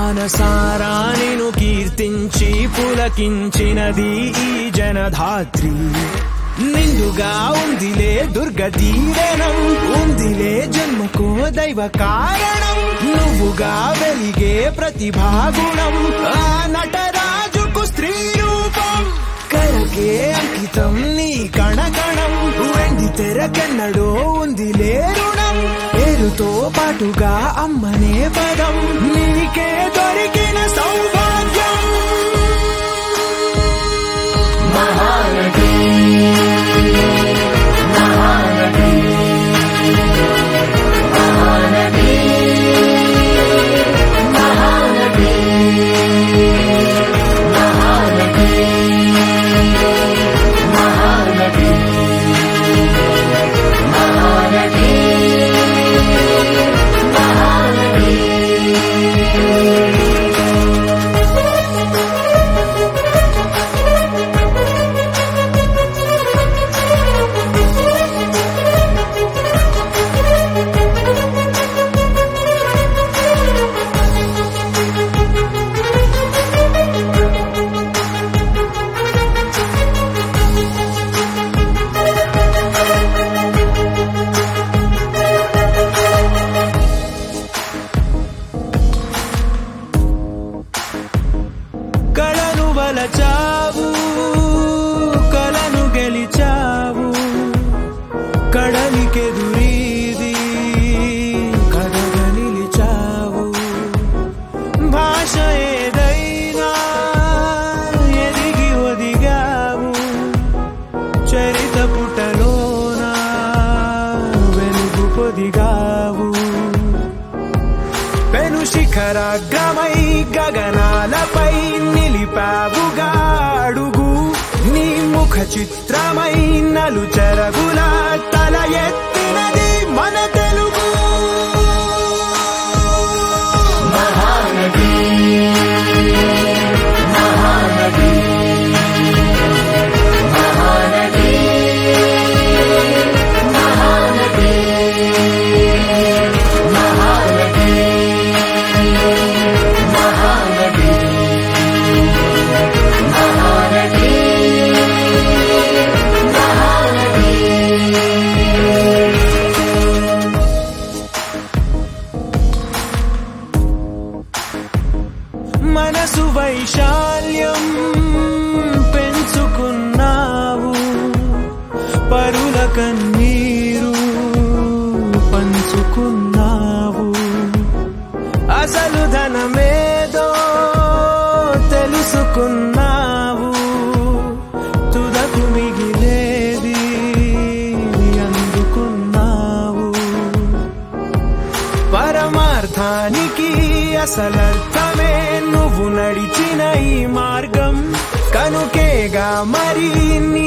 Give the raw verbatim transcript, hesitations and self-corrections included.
మానసారా నిన్ను కీర్తించి పులకించినది ఈ జనధాత్రి. నిండుగా ఉందిలే దుర్గ దీవెనం, ఉందిలే జన్మకో దైవ కారణం. నువ్వుగా వెలిగే ప్రతిభాగుణం, ఆ నటరాజుకు స్త్రీ రూపం. కరకే అంకితం నీ కణకణం, వెండి తెరకెన్నడో ఉందిలే రుణం. పేరుతో పాటుగా అమ్మనే పదం, నీకే దొరికిన సౌభాగ్యం. మహానటి మహానటి మహానటి మహానటి మహానటి మహానటి మహానటి మహానటి. కళను వలచావు, కళను గెలిచావు, కడలికెదురీది కథగా నిలిచావు. భాష ఏదైనా ఎదిగి ఒదిగావు, చరిత పుటలోన వెలుగు పొదిగావు. పెను శిఖరాగ్రమై గగనాలపై నిలిపావుగా అడుగు, నీ ముఖ చిత్రమై నలు చెరగుల తల ఎత్తినది మన తెలుగు. మహానటి మహానటి మహానటి మహానటి మహానటి మహానటి మహానటి మహానటి. మనసు వైశాల్యం పెంచుకున్నావు, పరుల కన్నీరు పంచుకున్నావు. అసలు ధనమేదో తెలుసుకున్నావు, తుదకు మిగిలేది అందుకున్నావు. పరమార్థానికి అసలర్థమే నువ్వు నడిచిన ఈ మార్గం, కనుకేగా మరి నీ